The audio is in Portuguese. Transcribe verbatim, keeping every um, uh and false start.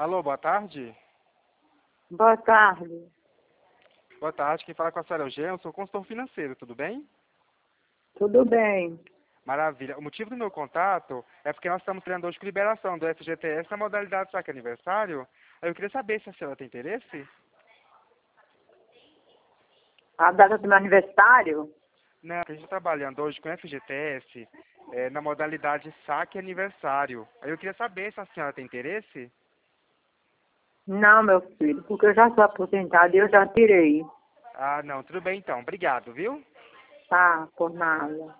Alô, boa tarde. Boa tarde. Boa tarde, quem fala com a senhora é o Jean, eu sou consultor financeiro, tudo bem? Tudo bem. Maravilha. O motivo do meu contato é porque nós estamos treinando hoje com liberação do F G T S na modalidade saque aniversário. Aí eu queria saber se a senhora tem interesse. A data do meu aniversário? Não, a gente está trabalhando hoje com F G T S é, na modalidade saque aniversário. Aí eu queria saber se a senhora tem interesse. Não, meu filho, porque eu já sou aposentada e eu já tirei. Ah, não, tudo bem então. Obrigado, viu? Tá, por nada.